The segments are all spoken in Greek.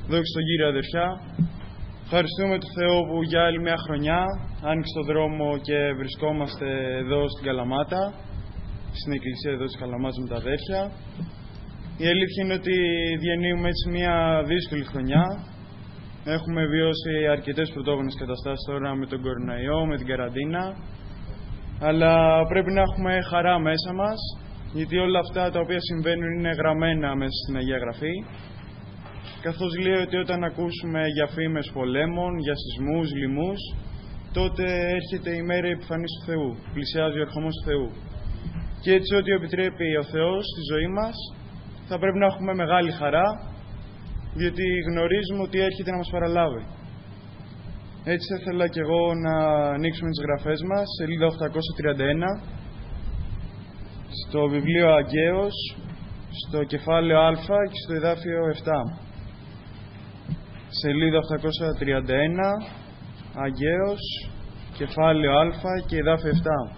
Δόξα στον Κύριο, αδερφιά. Ευχαριστούμε τον Θεό που για άλλη μια χρονιά άνοιξε τον δρόμο και βρισκόμαστε εδώ στην Καλαμάτα, στην εκκλησία εδώ της Καλαμάτας με τα αδέρφια. Η αλήθεια είναι ότι διανύουμε έτσι μια δύσκολη χρονιά. Έχουμε βιώσει αρκετές πρωτόγονες καταστάσεις τώρα με τον κοροναϊό, με την καραντίνα. Αλλά πρέπει να έχουμε χαρά μέσα μας, γιατί όλα αυτά τα οποία συμβαίνουν είναι γραμμένα μέσα στην Αγία Γραφή. Καθώς λέει ότι όταν ακούσουμε για φήμες πολέμων, για σεισμούς, λοιμούς, τότε έρχεται η μέρα επιφανής του Θεού, πλησιάζει ο ερχομός του Θεού. Και έτσι ό,τι επιτρέπει ο Θεός στη ζωή μας, θα πρέπει να έχουμε μεγάλη χαρά, διότι γνωρίζουμε ότι έρχεται να μας παραλάβει. Έτσι θα ήθελα και εγώ να ανοίξουμε τις γραφές μας, σελίδα 831, στο βιβλίο Αγκαίος, στο κεφάλαιο Α και στο εδάφιο 7. Σελίδα 831, Αγκαίος, κεφάλαιο Α και εδάφιο 7.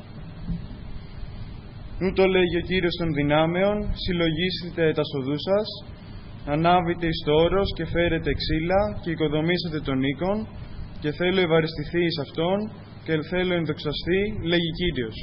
Ούτω λέγει ο Κύριος των δυνάμεων, συλλογίσετε τα σοδούς σας, ανάβετε εις το όρος και φέρετε ξύλα και οικοδομήσετε τον οίκον, και θέλω ευαριστηθεί εις αυτόν και θέλω ενδοξαστεί, λέγει Κύριος.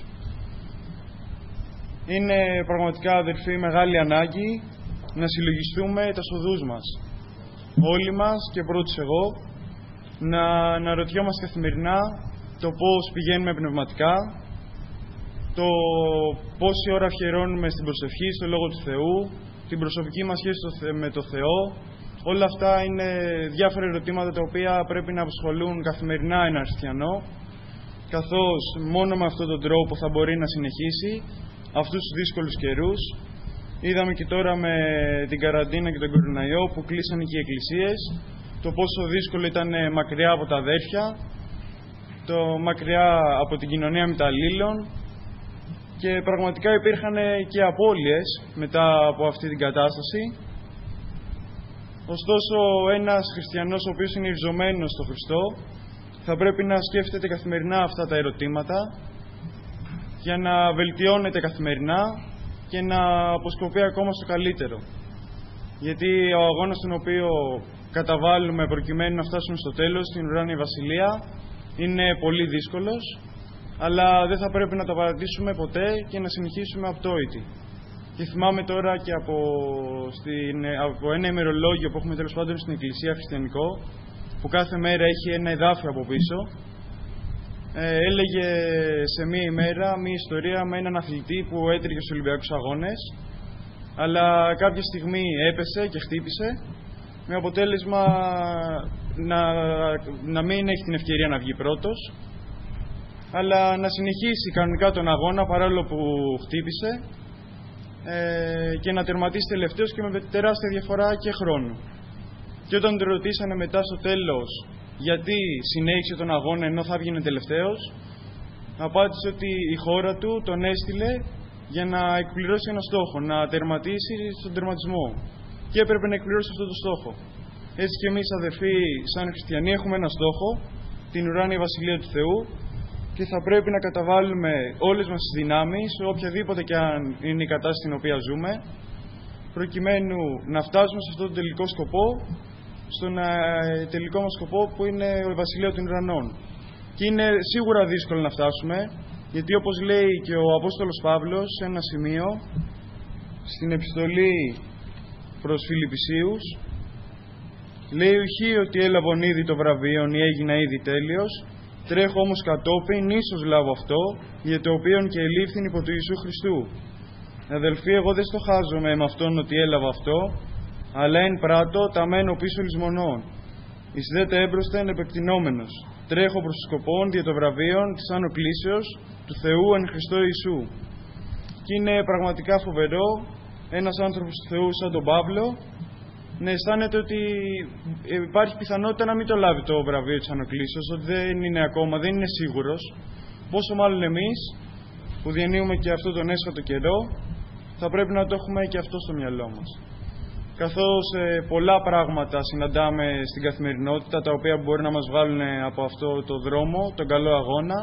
Είναι πραγματικά, αδερφοί, μεγάλη ανάγκη να συλλογιστούμε τα σοδούς μας. Όλοι μας και πρώτος εγώ, να αναρωτιόμαστε καθημερινά το πώς πηγαίνουμε πνευματικά, το πόση ώρα αφιερώνουμε στην προσευχή, στο Λόγο του Θεού, την προσωπική μας σχέση με το Θεό. Όλα αυτά είναι διάφορα ερωτήματα τα οποία πρέπει να απασχολούν καθημερινά έναν χριστιανό, καθώς μόνο με αυτόν τον τρόπο θα μπορεί να συνεχίσει αυτούς τους δύσκολους καιρούς. Είδαμε και τώρα με την καραντίνα και τον κοροναϊό που κλείσανε και οι εκκλησίες, το πόσο δύσκολο ήταν μακριά από τα αδέρφια, το μακριά από την κοινωνία μεταλλήλων, και πραγματικά υπήρχαν και απώλειες μετά από αυτή την κατάσταση. Ωστόσο, ένας χριστιανός ο οποίος είναι ριζωμένος στο Χριστό θα πρέπει να σκέφτεται καθημερινά αυτά τα ερωτήματα για να βελτιώνεται καθημερινά και να αποσκοπεί ακόμα στο καλύτερο. Γιατί ο αγώνας τον οποίο καταβάλουμε προκειμένου να φτάσουμε στο τέλος, στην ουράνια βασιλεία, είναι πολύ δύσκολος, αλλά δεν θα πρέπει να τα παρατήσουμε ποτέ και να συνεχίσουμε απτόητοι. Και θυμάμαι τώρα και από ένα ημερολόγιο που έχουμε τέλος πάντων στην Εκκλησία χριστιανικό, που κάθε μέρα έχει ένα εδάφιο από πίσω, έλεγε σε μία ημέρα μία ιστορία με έναν αθλητή που έτρεχε στους Ολυμπιακούς Αγώνες, αλλά κάποια στιγμή έπεσε και χτύπησε, με αποτέλεσμα να μην έχει την ευκαιρία να βγει πρώτος, αλλά να συνεχίσει κανονικά τον αγώνα παρόλο που χτύπησε, και να τερματίσει τελευταίος και με τεράστια διαφορά και χρόνου. Και όταν τον ρωτήσανε μετά στο τέλος γιατί συνέχισε τον αγώνα ενώ θα βγαινε τελευταίος, απάντησε ότι η χώρα του τον έστειλε για να εκπληρώσει ένα στόχο, να τερματίσει στον τερματισμό, και έπρεπε να εκπληρώσει αυτό το στόχο. Έτσι και εμείς, αδερφοί, σαν χριστιανοί, έχουμε ένα στόχο, την ουράνια βασιλεία του Θεού, και θα πρέπει να καταβάλουμε όλες μας τις δυνάμεις, οποιαδήποτε και αν είναι η κατάσταση στην οποία ζούμε, προκειμένου να φτάσουμε σε αυτόν τον τελικό σκοπό, στον τελικό μας σκοπό που είναι η βασιλεία των ουρανών. Και είναι σίγουρα δύσκολο να φτάσουμε, γιατί όπως λέει και ο Απόστολος Παύλος σε ένα σημείο, στην επιστολή προς Φιλιππισίους, λέει «Ουχή ότι έλαβον ήδη το βραβείον ή έγινα ήδη τέλειος, τρέχω όμως κατόπιν ίσως λάβω αυτό, για το οποίον και ελήφθην υπό του Ιησού Χριστού. Αδελφοί, εγώ δεν στοχάζομαι με αυτόν ότι έλαβα αυτό, αλλά εν πράττω τα μένω πίσω λησμονών. Εις δε τα έμπροσθεν επεκτηνόμενος. Τρέχω προς τους σκοπών δια το βραβείον της άνω κλήσεως του Θεού εν Χριστώ Ιησού». Και είναι πραγματικά φοβερό ένας άνθρωπος του Θεού σαν τον Παύλο να αισθάνεται ότι υπάρχει πιθανότητα να μην το λάβει το βραβείο της Ανοκλήσεως, ότι δεν είναι ακόμα, δεν είναι σίγουρος. Πόσο μάλλον εμείς που διανύουμε και αυτό τον έσχατο καιρό, θα πρέπει να το έχουμε και αυτό στο μυαλό μας. Καθώς πολλά πράγματα συναντάμε στην καθημερινότητα, τα οποία μπορεί να μας βγάλουν από αυτό το δρόμο, τον καλό αγώνα.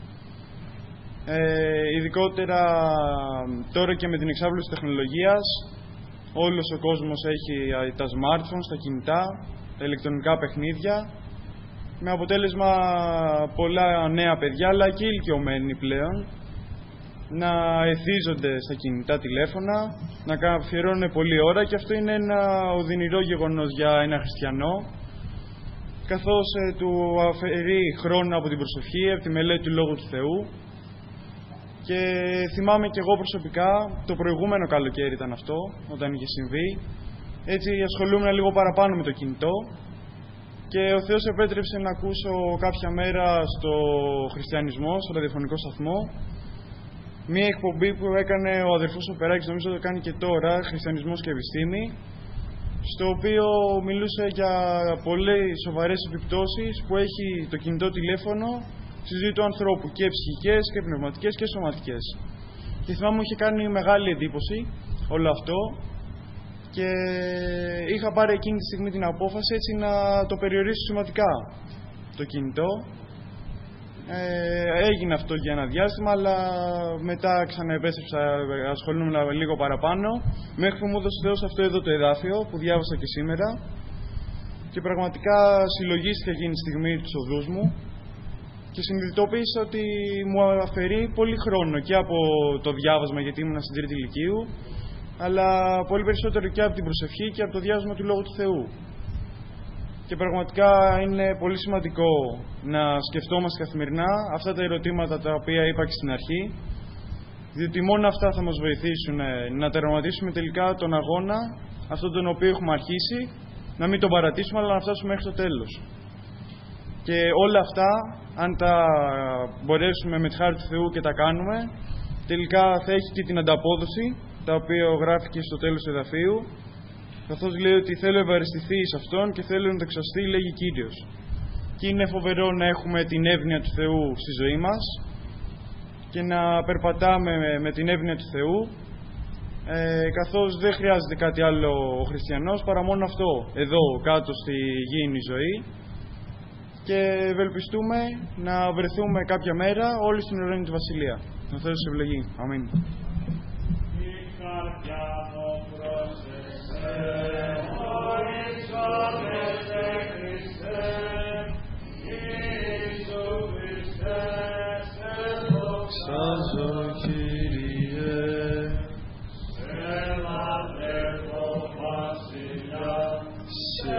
Ειδικότερα τώρα και με την εξάπλωση της τεχνολογίας, όλος ο κόσμος έχει τα smartphones, τα κινητά, τα ηλεκτρονικά παιχνίδια, με αποτέλεσμα πολλά νέα παιδιά, αλλά και ηλικιωμένοι πλέον, να εθίζονται στα κινητά τηλέφωνα, να αφιερώνουν πολλή ώρα, και αυτό είναι ένα οδυνηρό γεγονός για ένα χριστιανό, καθώς του αφαιρεί χρόνο από την προσευχή, από τη μελέτη του Λόγου του Θεού. Και θυμάμαι και εγώ προσωπικά, το προηγούμενο καλοκαίρι ήταν αυτό, όταν είχε συμβεί, έτσι ασχολούμαι λίγο παραπάνω με το κινητό, και ο Θεός επέτρεψε να ακούσω κάποια μέρα στο χριστιανισμό, στο ραδιοφωνικό σταθμό, μία εκπομπή που έκανε ο αδερφός ο Περάκης, νομίζω το κάνει και τώρα, Χριστιανισμός και Επιστήμη, στο οποίο μιλούσε για πολλές σοβαρές επιπτώσεις που έχει το κινητό τηλέφωνο στη ζωή του ανθρώπου, και ψυχικές και πνευματικές και σωματικές. Και θυμάμαι μου είχε κάνει μεγάλη εντύπωση όλο αυτό, και είχα πάρει εκείνη τη στιγμή την απόφαση έτσι να το περιορίσω σημαντικά το κινητό. Έγινε αυτό για ένα διάστημα, αλλά μετά ξαναεπέστρεψα, ασχολούμαι λίγο παραπάνω, μέχρι που μου έδωσε Θεός αυτό εδώ το εδάφιο που διάβασα και σήμερα, και πραγματικά συλλογίστηκα εκείνη τη στιγμή τους οδούς μου και συνειδητοποίησα ότι μου αφαιρεί πολύ χρόνο και από το διάβασμα, γιατί ήμουν στην τρίτη ηλικίου, αλλά πολύ περισσότερο και από την προσευχή και από το διάβασμα του Λόγου του Θεού. Και πραγματικά είναι πολύ σημαντικό να σκεφτόμαστε καθημερινά αυτά τα ερωτήματα τα οποία είπα και στην αρχή, διότι μόνο αυτά θα μας βοηθήσουν να τερματίσουμε τελικά τον αγώνα, αυτόν τον οποίο έχουμε αρχίσει, να μην τον παρατήσουμε, αλλά να φτάσουμε μέχρι το τέλος. Και όλα αυτά, αν τα μπορέσουμε με τη χάρη του Θεού και τα κάνουμε, τελικά θα έχει και την ανταπόδοση, τα οποία γράφει και στο τέλος του εδαφίου, καθώς λέει ότι θέλω ευαριστηθεί σε Αυτόν και θέλω να δοξαστεί, λέγει Κύριος. Και είναι φοβερό να έχουμε την εύνοια του Θεού στη ζωή μας και να περπατάμε με την εύνοια του Θεού, καθώς δεν χρειάζεται κάτι άλλο ο χριστιανός παρά μόνο αυτό, εδώ κάτω στη γήινη ζωή, και ευελπιστούμε να βρεθούμε κάποια μέρα όλοι στην ουρανή του Βασιλεία. Να Θεός σε ευλογεί. Αμήν. Ξάζω, Κύριε, σε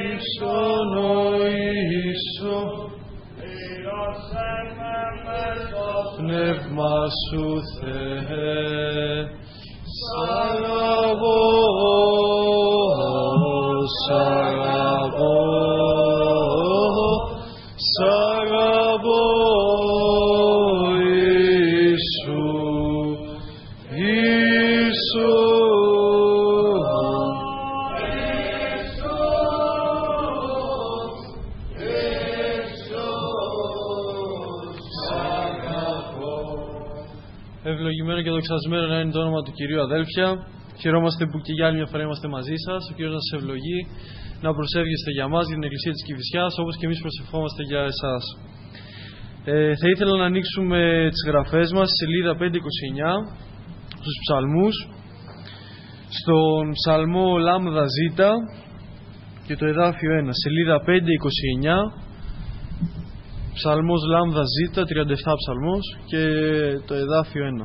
υψονοήσω, πνεύμα σου Θεέ, σ' αγαπώ, σ' αγαπώ, σ' αγαπώ, Ιησού, Ιησού. Ευλογημένο και δοξασμένο να είναι το όνομα του Κυρίου, αδέλφια. Χαιρόμαστε που και για άλλη μια φορά είμαστε μαζί σας. Ο Κύριος να σας ευλογεί, να προσεύγεστε για μας, για την Εκκλησία της Κηφισιάς, όπως και εμείς προσευχόμαστε για εσάς. Θα ήθελα να ανοίξουμε τις γραφές μας, σελίδα 529, στους ψαλμούς, στον ψαλμό Λάμδα Ζ και το εδάφιο 1, σελίδα 529, ψαλμός Λάμδα Ζ, 37 ψαλμός, και το εδάφιο 1.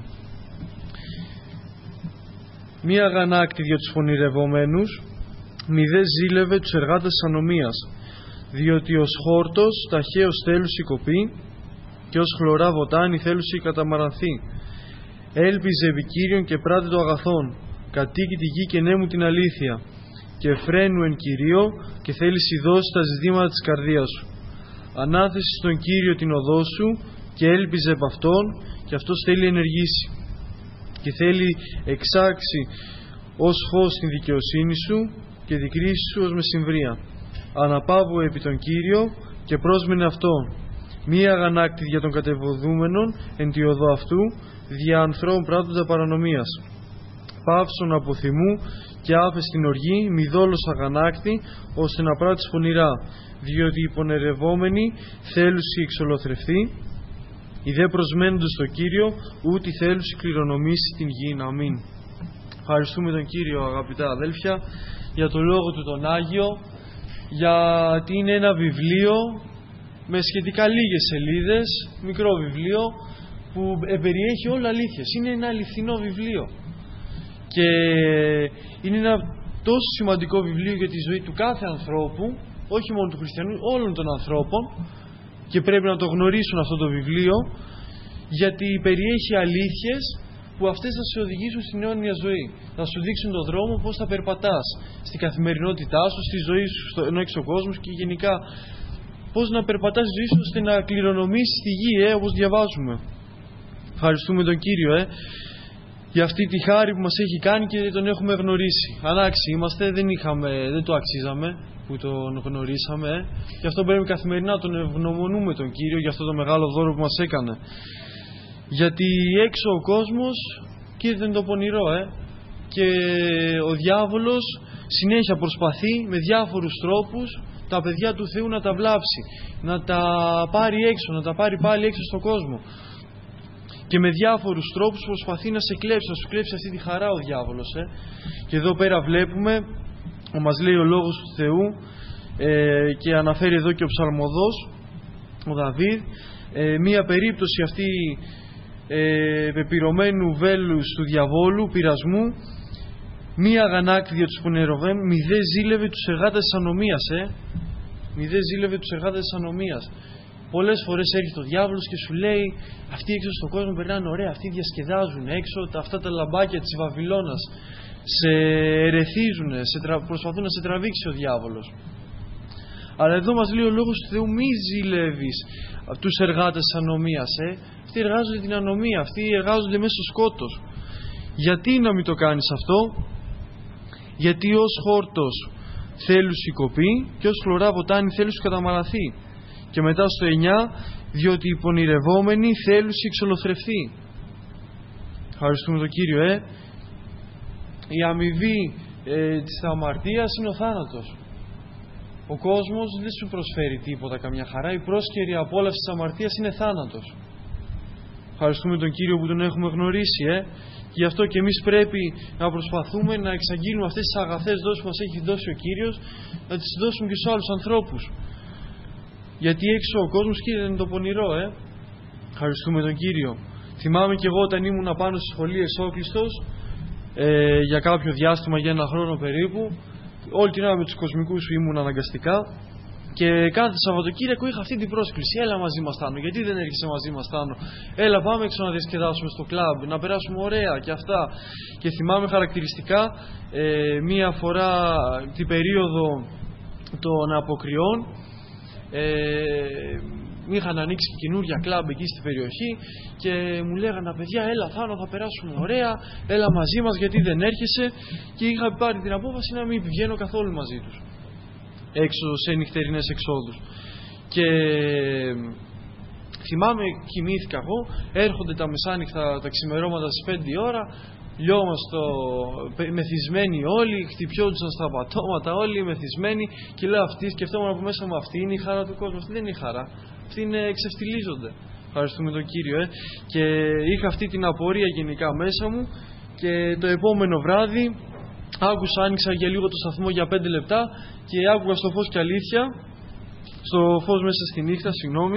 Μία αγανάκτη για τους πονηρευομένους, μη δε ζήλευε τους εργάτες της ανομίας, διότι ως χόρτος ταχαίως θέλουσι κοπεί και ως χλωρά βοτάνη θέλουσι καταμαρανθεί. Έλπιζε επί Κύριον και πράτε το αγαθόν, κατοίκει τη γη και νέμου την αλήθεια, και φρένου εν Κυρίω και θέλεις δώσει τα ζητήματα της καρδίας σου. Ανάθεση στον Κύριο την οδό σου και έλπιζε επ' Αυτόν, και Αυτός θέλει ενεργήσει και θέλει εξάξει ως φως την δικαιοσύνη σου και την κρίση σου ως μεσημβρία. Αναπαύω επί τον Κύριο και πρόσμενε Αυτόν. Μία αγανάκτη για τον κατεβοδούμενον εν τη οδό αυτού, δια ανθρώπων πράττοντα παρανομίας. Παύσον από θυμού και άφε στην οργή, μη δόλος αγανάκτη, ώστε να πράττεις πονηρά, διότι οι πονερευόμενοι θέλουσι εξολοθρευτεί, οι δε προσμένοντος στο Κύριο, ούτι θέλουσι κληρονομήσει την γη. Αμήν. Ευχαριστούμε τον Κύριο, αγαπητά αδέλφια, για το λόγο του τον Άγιο, γιατί είναι ένα βιβλίο με σχετικά λίγες σελίδες, μικρό βιβλίο που περιέχει όλα αλήθειες. Είναι ένα αληθινό βιβλίο και είναι ένα τόσο σημαντικό βιβλίο για τη ζωή του κάθε ανθρώπου, όχι μόνο του χριστιανού, όλων των ανθρώπων, και πρέπει να το γνωρίσουν αυτό το βιβλίο, γιατί περιέχει αλήθειες που αυτές θα σε οδηγήσουν στην αιώνια ζωή. Θα σου δείξουν τον δρόμο πώς θα περπατάς στην καθημερινότητά σου, στη ζωή σου, στον έξω κόσμο και γενικά πώς να περπατάς στη ζωή σου ώστε να κληρονομήσεις τη γη, όπως διαβάζουμε. Ευχαριστούμε τον Κύριο για αυτή τη χάρη που μας έχει κάνει και τον έχουμε γνωρίσει. Ανάξιοι είμαστε, δεν το αξίζαμε που τον γνωρίσαμε. Γι' αυτό πρέπει καθημερινά τον ευγνωμονούμε τον Κύριο για αυτό το μεγάλο δώρο που μας έκανε. Γιατί έξω ο κόσμος, Κύριε, δεν είναι το πονηρό και ο διάβολος συνέχεια προσπαθεί με διάφορους τρόπους τα παιδιά του Θεού να τα βλάψει, να τα πάρει έξω, να τα πάρει πάλι έξω στον κόσμο. Και με διάφορους τρόπους προσπαθεί να σε κλέψει, να σου κλέψει αυτή τη χαρά ο διάβολος. Και εδώ πέρα βλέπουμε, μας λέει ο Λόγος του Θεού και αναφέρει εδώ και ο ψαλμοδός, ο Δαβίδ, μία περίπτωση αυτή πεπυρωμένου βέλους του διαβόλου, πειρασμού, μία αγανάκτηδια τους πονηροβέμ, μη δε ζήλευε τους εργάτες της ανομίας. Μη δε ζήλευε τους εργάτες της ανομίας. Πολλές φορές έρχεται ο διάβολος και σου λέει, αυτοί έξω στον κόσμο περνάνε ωραία, αυτοί διασκεδάζουν έξω, αυτά τα λαμπάκια της Βαβυλώνας σε ερεθίζουν, προσπαθούν να σε τραβήξει ο διάβολος. Αλλά εδώ μας λέει ο Λόγος του Θεού, μη ζηλεύεις τους εργάτες της ανομίας. Αυτοί εργάζονται την ανομία, αυτοί εργάζονται μέσα στο σκότος. Γιατί να μην το κάνεις αυτό? Γιατί ως χόρτος θέλουν σηκωπή και ως χλωρά βοτάνη θέλουν καταμαλαθεί. Και μετά στο 9, διότι οι πονηρευόμενοι θέλουν εξολοθρευθεί. Ευχαριστούμε τον Κύριο. Η αμοιβή της αμαρτίας είναι ο θάνατος. Ο κόσμος δεν σου προσφέρει τίποτα, καμιά χαρά. Η πρόσκαιρη απόλαυση της αμαρτίας είναι θάνατος. Ευχαριστούμε τον Κύριο που τον έχουμε γνωρίσει. Και γι' αυτό και εμείς πρέπει να προσπαθούμε να εξαγγείλουμε αυτές τις αγαθές δόσεις που μας έχει δώσει ο Κύριος, να τις δώσουμε και στους άλλους ανθρώπους. Γιατί έξω ο κόσμος, Κύριε, δεν είναι το πονηρό. Ευχαριστούμε τον Κύριο. Θυμάμαι και εγώ όταν ήμουν πάνω στη σχολή Εσόκλειστος για κάποιο διάστημα, για 1 χρόνο περίπου, όλη την ώρα με τους κοσμικούς ήμουν αναγκαστικά και κάθε Σαββατοκύριακο είχα αυτή την πρόσκληση. Έλα μαζί μας, Τάνο, γιατί δεν έρχεσαι μαζί μας, Τάνο? Έλα, πάμε έξω να διασκεδάσουμε στο κλαμπ, να περάσουμε ωραία και αυτά. Και θυμάμαι χαρακτηριστικά μία φορά την περίοδο των αποκριών, είχαν ανοίξει και καινούρια κλαμπ εκεί στην περιοχή και μου λέγανε, παιδιά, έλα Θάνο, θα περάσουμε ωραία, έλα μαζί μας, γιατί δεν έρχεσαι? Και είχα πάρει την απόφαση να μην βγαίνω καθόλου μαζί τους έξω σε νυχτερινές εξόδους. Και θυμάμαι, κοιμήθηκα εγώ, έρχονται τα μεσάνυχτα, τα ξημερώματα στις 5 η ώρα, λιόμαστε μεθυσμένοι όλοι, χτυπιόντουσαν στα πατώματα όλοι μεθυσμένοι, και λέω, σκεφτόμουν από μέσα μου, αυτή είναι η χαρά του κόσμου? Αυτή δεν είναι η χαρά, αυτή είναι, εξευτιλίζονται. Ευχαριστούμε τον Κύριο. Και είχα αυτή την απορία γενικά μέσα μου, και το επόμενο βράδυ άνοιξα για λίγο το σταθμό για 5 λεπτά και άκουγα στο φως και αλήθεια, στο φως μέσα στη νύχτα,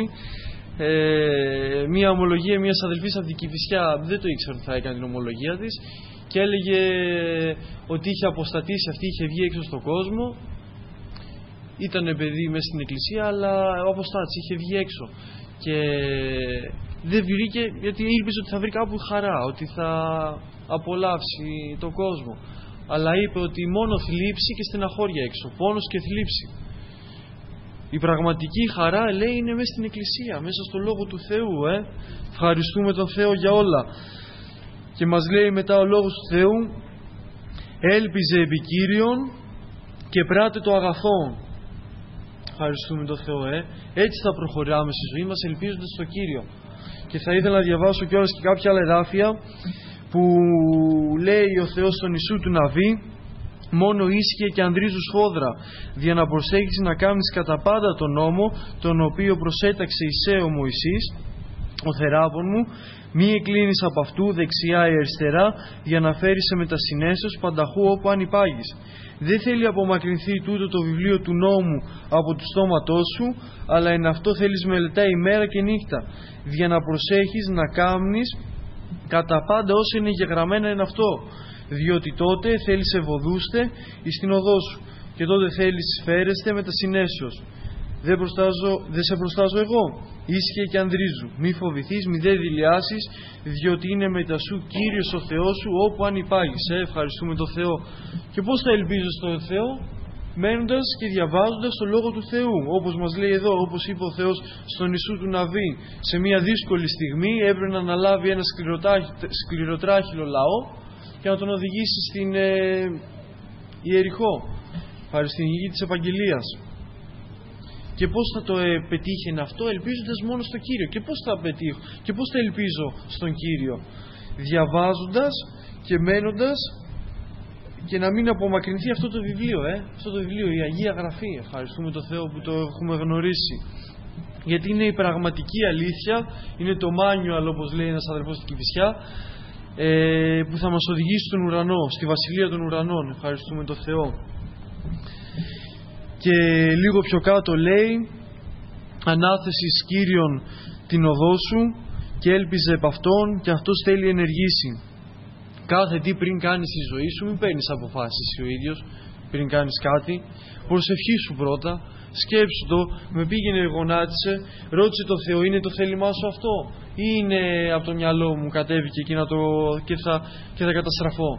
μία ομολογία μιας αδελφής από την Κηφισιά. Δεν το ήξερα ότι θα έκανε την ομολογία της, και έλεγε ότι είχε αποστατήσει αυτή, είχε βγει έξω στον κόσμο, ήταν παιδί μέσα στην εκκλησία, αλλά αποστάτησε, είχε βγει έξω και δεν βρήκε, γιατί ήλπιζε ότι θα βρει κάπου χαρά, ότι θα απολαύσει τον κόσμο, αλλά είπε ότι μόνο θλίψη και στεναχώρια έξω, πόνος και θλίψη. Η πραγματική χαρά, λέει, είναι μέσα στην εκκλησία, μέσα στο Λόγο του Θεού. Ευχαριστούμε τον Θεό για όλα. Και μας λέει μετά ο Λόγος του Θεού, έλπιζε επί Κύριον και πράτε το αγαθό. Ευχαριστούμε τον Θεό. Έτσι θα προχωράμε στη ζωή μας, ελπίζοντας στο Κύριο. Και θα ήθελα να διαβάσω κιόλας και κάποια άλλα εδάφια που λέει ο Θεός στον Ιησού του Ναβί, μόνο ίσχυε και ανδρίζου σφόδρα, για να προσέχεις να κάνεις κατά πάντα τον νόμο, τον οποίο προσέταξε Ισαίο Μωυσής, ο θεράπων μου, μη εκκλίνεις από αυτού δεξιά ή αριστερά, για να φέρεις σε μετασυνέσεως πανταχού όπου αν υπάγεις. Δεν θέλει απομακρυνθεί τούτο το βιβλίο του νόμου από του στόματός σου, αλλά εν αυτό θέλεις μελετά ημέρα και νύχτα, για να προσέχεις να κάμνεις κατά πάντα όσα είναι γεγραμμένα εν αυτό, διότι τότε θέλεις ευωδούστε εις την οδό σου, και τότε θέλεις φέρεστε μετασυνέσεως. Δεν σε προστάζω εγώ, ίσχυε και ανδρίζου. Μη φοβηθείς, μη δε δειλιάσεις, διότι είναι μετά σου Κύριος ο Θεός σου όπου αν υπάγεις. Ευχαριστούμε τον Θεό. Και πώς θα ελπίζω στον Θεό? Μένοντας και διαβάζοντας το Λόγο του Θεού, όπως μας λέει εδώ, όπως είπε ο Θεός στον Ιησού του Ναβί. Σε μια δύσκολη στιγμή έπρεπε να αναλάβει ένα σκληροτράχυλο λαό και να τον οδηγήσει στην Ιεριχώ, στην γη της Επαγγελίας. Και πώς θα το πετύχαινε αυτό? Ελπίζοντας μόνο στον Κύριο. Και πώς θα πετύχω και πώς θα ελπίζω στον Κύριο? Διαβάζοντας και μένοντας, και να μην απομακρυνθεί αυτό το βιβλίο, αυτό το βιβλίο, η Αγία Γραφή. Ευχαριστούμε τον Θεό που το έχουμε γνωρίσει, γιατί είναι η πραγματική αλήθεια, είναι το manual, όπως λέει ένας αδερφός στην Κηφισιά, που θα μας οδηγήσει στον ουρανό, στη Βασιλεία των Ουρανών. Ευχαριστούμε τον Θεό. Και λίγο πιο κάτω λέει, ανάθεσης Κύριον την οδό σου και έλπιζε επ' αυτόν, και αυτός θέλει ενεργήσει. Κάθε τι πριν κάνεις στη ζωή σου, μην παίρνεις αποφάσεις ο ίδιος πριν κάνεις κάτι. Προσευχήσου πρώτα, σκέψου το, με πήγαινε γονάτισε, ρώτησε το Θεό, είναι το θέλημά σου αυτό ή είναι από το μυαλό μου κατέβηκε και θα καταστραφώ?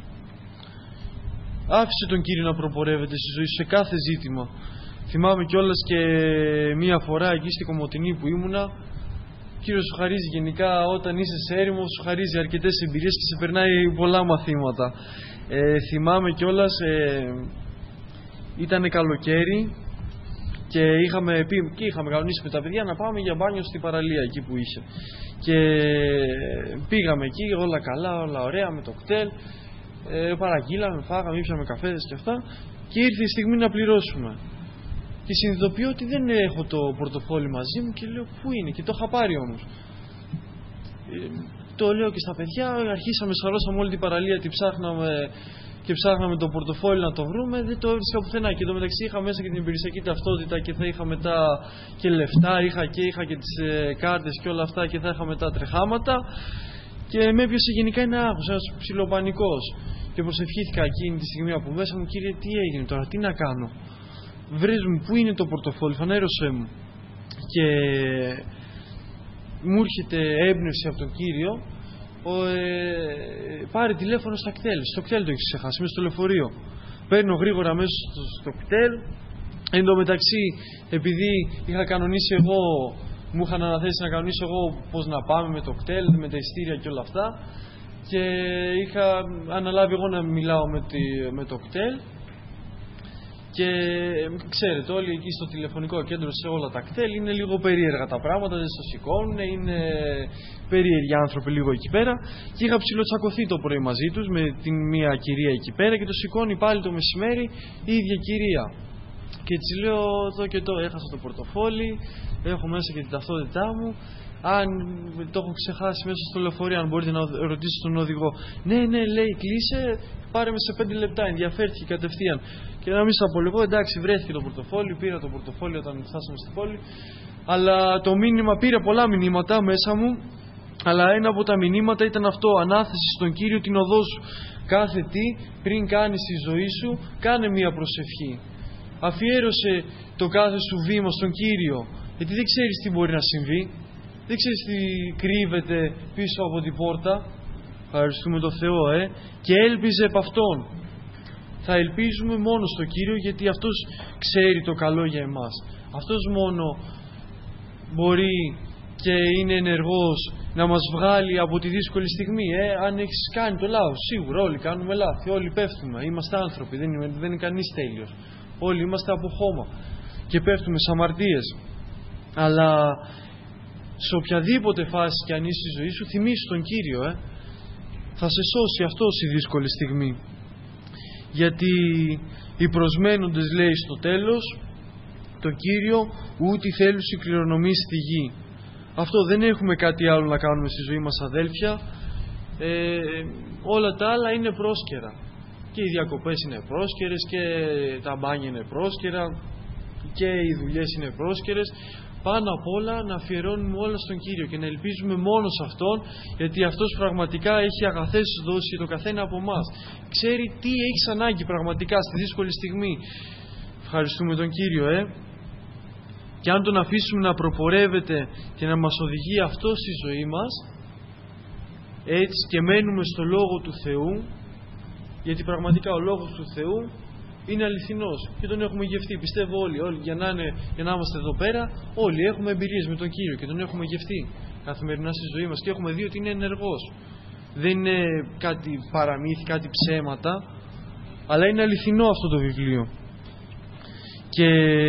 Άφησε τον Κύριο να προπορεύεται στη ζωή σου σε κάθε ζήτημα. Θυμάμαι κιόλας και μία φορά εκεί στη Κομοτηνή που ήμουνα, ο Κύριος σου χαρίζει γενικά, όταν είσαι σε έρημο σου χαρίζει αρκετές εμπειρίες και σε περνάει πολλά μαθήματα. Θυμάμαι κιόλας, ήταν καλοκαίρι και είχαμε κανονίσει με τα παιδιά να πάμε για μπάνιο στην παραλία εκεί που είχε. Και πήγαμε εκεί, όλα καλά, όλα ωραία, με το κτέλ. Παραγγείλαμε, φάγαμε, ήπιαμε καφέδες και αυτά, και ήρθε η στιγμή να πληρώσουμε. Και συνειδητοποιώ ότι δεν έχω το πορτοφόλι μαζί μου και λέω πού είναι, και το είχα πάρει όμως. Το λέω και στα παιδιά, αρχίσαμε, σαρώσαμε όλη την παραλία, ψάχναμε το πορτοφόλι να το βρούμε, δεν το έβρισκα πουθενά. Και το μεταξύ είχα μέσα και την υπηρεσιακή ταυτότητα και θα είχα μετά και λεφτά, είχα και τις κάρτες και όλα αυτά και θα είχα μετά τρεχάματα. Και με έπιασε γενικά ένα άγχος, ένας ψιλοπανικός. Και προσευχήθηκα εκείνη τη στιγμή από μέσα μου, Κύριε, τι έγινε τώρα, τι να κάνω? Βρες μου, πού είναι το πορτοφόλι, φανέρωσέ μου. Και μου έρχεται έμπνευση από τον Κύριο, πάρε τηλέφωνο στα κτέλ. Στο κτέλ το έχεις ξεχάσει, μέσα στο λεωφορείο. Παίρνω γρήγορα μέσα στο κτέλ. Εν τω μεταξύ, επειδή είχα κανονίσει εγώ, μου είχαν αναθέσει να κανονίσω εγώ πώς να πάμε με το κτέλ, με τα ειστήρια και όλα αυτά, και είχα αναλάβει εγώ να μιλάω με το κτέλ. Και ξέρετε, όλοι εκεί στο τηλεφωνικό κέντρο, σε όλα τα κτέλ, είναι λίγο περίεργα τα πράγματα, δεν στο σηκώνουν, είναι περίεργοι άνθρωποι λίγο εκεί πέρα. Και είχα ψιλοτσακωθεί το πρωί μαζί τους με την μία κυρία εκεί πέρα και το σηκώνει πάλι το μεσημέρι η ίδια κυρία. Και έτσι λέω, εδώ και εδώ έχασα το πορτοφόλι, έχω μέσα και την ταυτότητά μου. Αν το έχω ξεχάσει μέσα στο λεωφορείο, αν μπορείτε να ρωτήσετε τον οδηγό. Ναι, λέει, κλείσε, πάρε με σε 5 λεπτά. Ενδιαφέρθηκε κατευθείαν. Και να μην σας απολυγώ, εντάξει, βρέθηκε το πορτοφόλι, πήρα το πορτοφόλι όταν φτάσαμε στην πόλη. Αλλά το μήνυμα, πήρα πολλά μηνύματα μέσα μου. Αλλά ένα από τα μηνύματα ήταν αυτό, ανάθεση στον Κύριο την οδό σου. Κάθε τι πριν κάνεις τη ζωή σου, κάνε μία προσευχή. Αφιέρωσε το κάθε σου βήμα στον Κύριο, γιατί δεν ξέρεις τι μπορεί να συμβεί. Δεν ξέρεις τι κρύβεται πίσω από την πόρτα. Ευχαριστούμε τον Θεό, και έλπιζε επ' Αυτόν. Θα ελπίζουμε μόνο στον Κύριο, γιατί Αυτός ξέρει το καλό για εμάς. Αυτός μόνο μπορεί και είναι ενεργός να μας βγάλει από τη δύσκολη στιγμή. Αν έχεις κάνει το λάθος, σίγουρα όλοι κάνουμε λάθη, όλοι πέφτουμε, είμαστε άνθρωποι, δεν είναι κανείς τέλειος. Όλοι είμαστε από χώμα και πέφτουμε σε αμαρτίες. Αλλά σε οποιαδήποτε φάση κι αν είσαι στη ζωή σου, θυμίσου τον Κύριο, θα σε σώσει αυτός η δύσκολη στιγμή. Γιατί οι προσμένοντες, λέει στο τέλος, τον Κύριο ούτε θέλουσι κληρονομεί στη γη. Αυτό, δεν έχουμε κάτι άλλο να κάνουμε στη ζωή μας, αδέλφια. Όλα τα άλλα είναι πρόσκαιρα. Και οι διακοπές είναι πρόσκαιρες και τα μπάνια είναι πρόσκαιρα και οι δουλειές είναι πρόσκαιρες. Πάνω απ' όλα να αφιερώνουμε όλα στον Κύριο και να ελπίζουμε μόνο σε Αυτόν, γιατί Αυτός πραγματικά έχει αγαθές δώσει για το καθένα από εμάς. Ξέρει τι έχεις ανάγκη πραγματικά στη δύσκολη στιγμή. Ευχαριστούμε τον Κύριο, Και αν τον αφήσουμε να προπορεύεται και να μας οδηγεί αυτό στη ζωή μας, έτσι και μένουμε στο Λόγο του Θεού, γιατί πραγματικά ο Λόγος του Θεού είναι αληθινός και τον έχουμε γευτεί. Πιστεύω όλοι για να είμαστε εδώ πέρα, όλοι έχουμε εμπειρίες με τον Κύριο και τον έχουμε γευτεί καθημερινά στη ζωή μας και έχουμε δει ότι είναι ενεργός. Δεν είναι κάτι παραμύθι, κάτι ψέματα, αλλά είναι αληθινό αυτό το βιβλίο. Και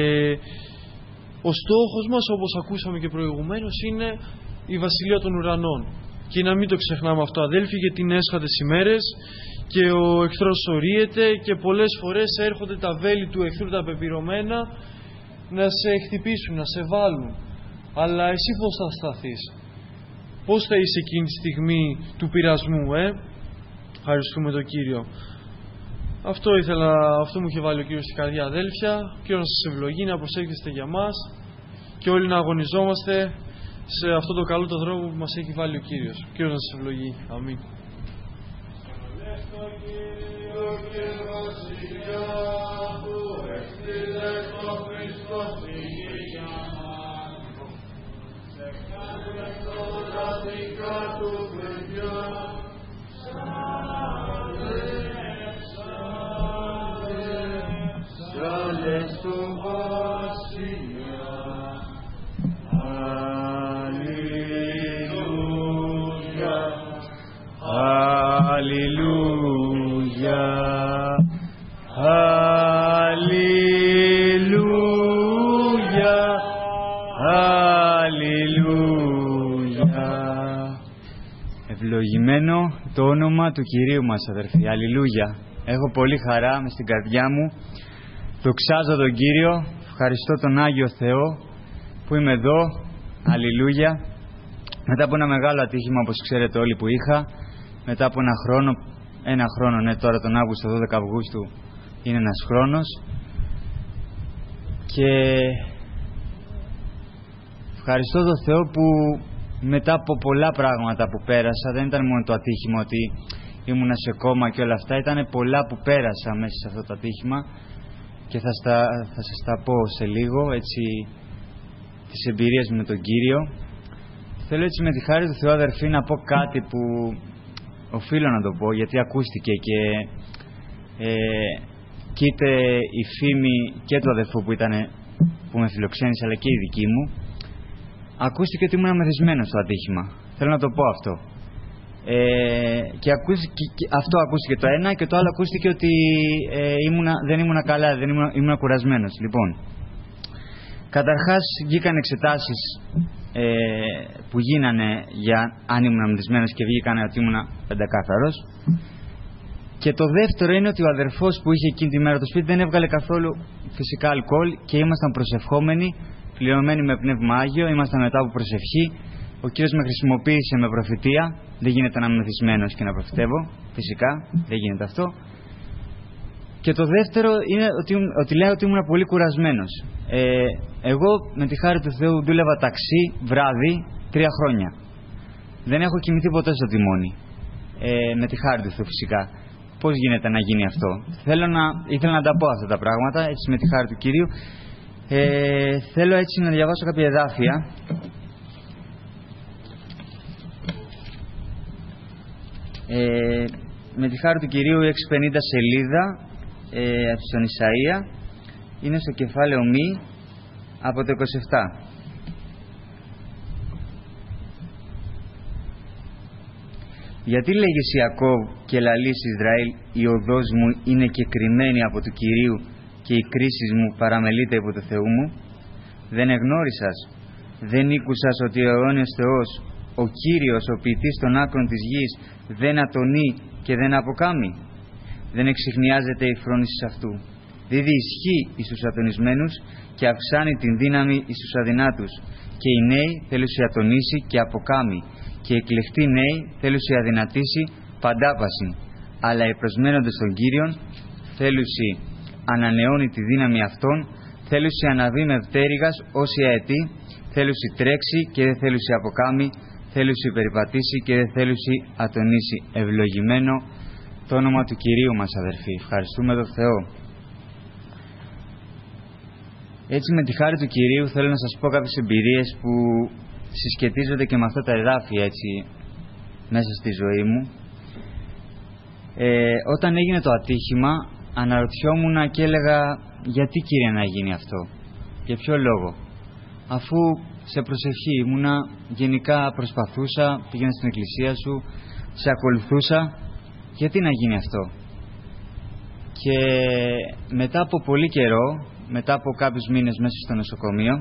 ο στόχος μας, όπως ακούσαμε και προηγουμένως, είναι η Βασιλεία των Ουρανών. Και να μην το ξεχνάμε αυτό, αδέλφοι, γιατί είναι έσχατες ημέρες και ο εχθρός σωρίεται και πολλές φορές έρχονται τα βέλη του εχθρού τα πεπειρωμένα να σε χτυπήσουν, να σε βάλουν. Αλλά εσύ πώς θα σταθείς? Πώς θα είσαι εκείνη τη στιγμή του πειρασμού? Ευχαριστούμε τον Κύριο. Αυτό μου είχε βάλει ο Κύριος στην καρδιά, αδέλφια. Ο Κύριος να σας ευλογεί, να προσέχετε για μας και όλοι να αγωνιζόμαστε σε αυτό το καλό το δρόμο που μας έχει βάλει ο Κύριος. Ο Κύριος να σας ευλογεί. Αμήν. Ευλογημένο το όνομα του Κυρίου μας, αδερφοί. Αλληλούια. Έχω πολύ χαρά μες στην καρδιά μου. Δοξάζω τον Κύριο. Ευχαριστώ τον Άγιο Θεό που είμαι εδώ. Αλληλούια. Μετά από ένα μεγάλο ατύχημα, όπως ξέρετε όλοι, που είχα, μετά από ένα χρόνο, ναι, τώρα τον Αύγουστο, 12 Αυγούστου είναι ένας χρόνος, και ευχαριστώ τον Θεό που μετά από πολλά πράγματα που πέρασα, δεν ήταν μόνο το ατύχημα ότι ήμουνα σε κόμμα και όλα αυτά, ήταν πολλά που πέρασα μέσα σε αυτό το ατύχημα και θα σας τα πω σε λίγο, έτσι, τις εμπειρίες με τον Κύριο. Θέλω έτσι με τη χάρη του Θεού, αδερφοί, να πω κάτι που οφείλω να το πω, γιατί ακούστηκε και είτε η φήμη και του αδερφού που με φιλοξένησε, αλλά και η δική μου, ακούστηκε ότι ήμουν μεθυσμένος στο ατύχημα. Θέλω να το πω αυτό. Και αυτό ακούστηκε το ένα, και το άλλο ακούστηκε ότι δεν ήμουνα καλά, ήμουνα κουρασμένος. Λοιπόν, καταρχάς βγήκαν εξετάσεις που γίνανε για αν ήμουν μεθυσμένος και βγήκανε ότι ήμουν πεντακάθαρος. Και το δεύτερο είναι ότι ο αδερφός που είχε εκείνη τη μέρα το σπίτι δεν έβγαλε καθόλου φυσικά αλκοόλ και ήμασταν προσευχόμενοι, πληρωμένοι με Πνεύμα Άγιο, ήμασταν μετά από προσευχή. Ο Κύριος με χρησιμοποίησε με προφητεία. Δεν γίνεται να είμαι μεθυσμένος και να προφητεύω, φυσικά, δεν γίνεται αυτό. Και το δεύτερο είναι ότι λέω ότι ήμουν πολύ κουρασμένος. Εγώ με τη χάρη του Θεού δούλευα ταξί βράδυ 3 χρόνια. Δεν έχω κοιμηθεί ποτέ στο τιμόνι. Με τη χάρη του Θεού, φυσικά. Πώς γίνεται να γίνει αυτό? Ήθελα να τα πω αυτά τα πράγματα, έτσι, με τη χάρη του Κυρίου. Θέλω έτσι να διαβάσω κάποια εδάφια. Με τη χάρη του Κυρίου, 650 σελίδα στον Ισαΐα, είναι στο κεφάλαιο μη από το 27. Γιατί λέγεις Ιακώβ και λαλείς Ισραήλ, η οδός μου είναι κεκριμένη από του Κυρίου και η κρίση μου παραμελείται από του Θεού μου? Δεν εγνώρισας, δεν ήκουσας ότι ο αιώνιος Θεός, ο Κύριος, ο ποιητής των άκρων της γης, δεν ατονεί και δεν αποκάμει? Δεν εξιχνιάζεται η φρόνηση αυτού? δίδει ισχύ εις τους ατονισμένους και αυξάνει την δύναμη εις τους αδυνάτους. Και οι νέοι θέλουσι ατονίσει και αποκάμει, και οι εκλεκτοί νέοι θέλουσι αδυνατήσει παντάπαση. Αλλά οι προσμένοντες των Κύριων θέλουσι ανανεώνει τη δύναμη αυτών, θέλουσι αναβεί με πτέρυγας όσοι αετή, θέλουσι τρέξει και δεν θέλουσι αποκάμει, θέλουσι περιπατήσει και δεν θέλουσι ατονίσει. Ευλογημένο το όνομα του Κυρίου μας, αδερφοί. Ευχαριστούμε τον Θεό. Έτσι, με τη χάρη του Κυρίου θέλω να σας πω κάποιες εμπειρίες που συσχετίζονται και με αυτά τα εδάφια, έτσι, μέσα στη ζωή μου. Όταν έγινε το ατύχημα, αναρωτιόμουν και έλεγα, γιατί, Κύριε, να γίνει αυτό, για ποιο λόγο, αφού σε προσευχή ήμουνα, γενικά προσπαθούσα, πήγαινα στην εκκλησία σου, σε ακολουθούσα, γιατί να γίνει αυτό? Και μετά από πολύ καιρό, μετά από κάποιους μήνες μέσα στο νοσοκομείο,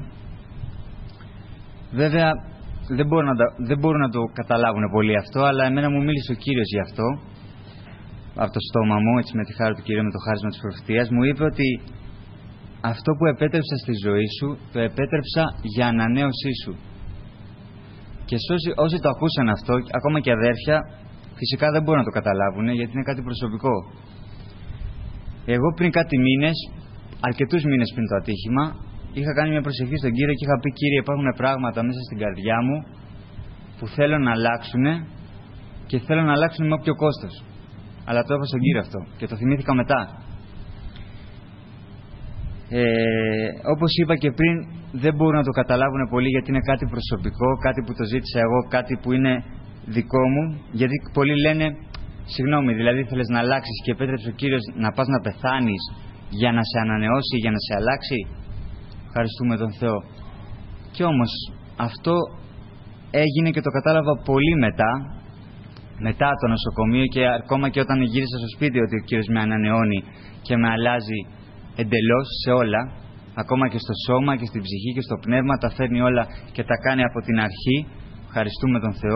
βέβαια δεν μπορούν να το καταλάβουν πολύ αυτό, αλλά εμένα μου μίλησε ο Κύριος γι' αυτό, από το στόμα μου, έτσι, με τη χάρη του Κυρίου, με το χάρισμα της προφητείας. Μου είπε ότι αυτό που επέτρεψα στη ζωή σου, το επέτρεψα για ανανέωσή σου. Και όσοι το ακούσαν αυτό, ακόμα και αδέρφια, φυσικά δεν μπορούν να το καταλάβουν, γιατί είναι κάτι προσωπικό. Εγώ πριν κάτι μήνες, αρκετούς μήνες πριν το ατύχημα, είχα κάνει μια προσευχή στον Κύριο και είχα πει, Κύριε, υπάρχουν πράγματα μέσα στην καρδιά μου που θέλω να αλλάξουν και θέλω να αλλάξουν με όποιο κόστος. Αλλά το είπα στον Κύριο αυτό και το θυμήθηκα μετά. Όπως είπα και πριν, δεν μπορούν να το καταλάβουν πολύ, γιατί είναι κάτι προσωπικό, κάτι που το ζήτησα εγώ, κάτι που είναι δικό μου. Γιατί πολλοί λένε, συγγνώμη, δηλαδή θέλεις να αλλάξεις και επέτρεψε ο Κύριος να πας να πεθάνεις για να σε ανανεώσει, για να σε αλλάξει? Ευχαριστούμε τον Θεό. Και όμως αυτό έγινε και το κατάλαβα πολύ μετά το νοσοκομείο, και ακόμα και όταν γύρισα στο σπίτι, ότι ο Κύριος με ανανεώνει και με αλλάζει εντελώς σε όλα, ακόμα και στο σώμα και στην ψυχή και στο πνεύμα, τα φέρνει όλα και τα κάνει από την αρχή. Ευχαριστούμε τον Θεό.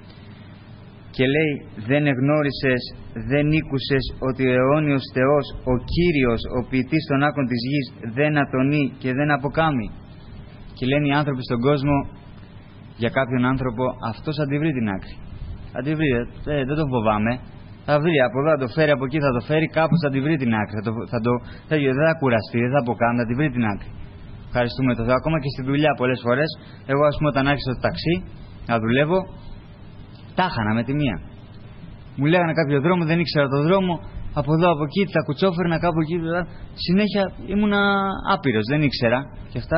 Και λέει, δεν εγνώρισες, δεν ήκουσες ότι ο αιώνιος Θεός, ο Κύριος, ο ποιητής των άκρων της γης, δεν ατονεί και δεν αποκάμει? Και λένε οι άνθρωποι στον κόσμο, για κάποιον άνθρωπο, αυτός θα τη βρει την άκρη. Θα τη βρει, δεν τον φοβάμαι. Θα βρει από εδώ, θα το φέρει, από εκεί θα το φέρει, κάπου θα τη βρει την άκρη. Δεν θα κουραστεί, δεν θα αποκάμει, θα τη βρει την άκρη. Ευχαριστούμε τον Θεό. Ακόμα και στη δουλειά πολλές φορές, εγώ ας πούμε όταν άρχισα το ταξί να δουλεύω, τα χάνα με τη μία. Μου λέγανε κάποιο δρόμο, δεν ήξερα το δρόμο, από εδώ, από εκεί, τα κουτσόφερνα κάπου εκεί. Συνέχεια ήμουνα άπειρος, δεν ήξερα και αυτά.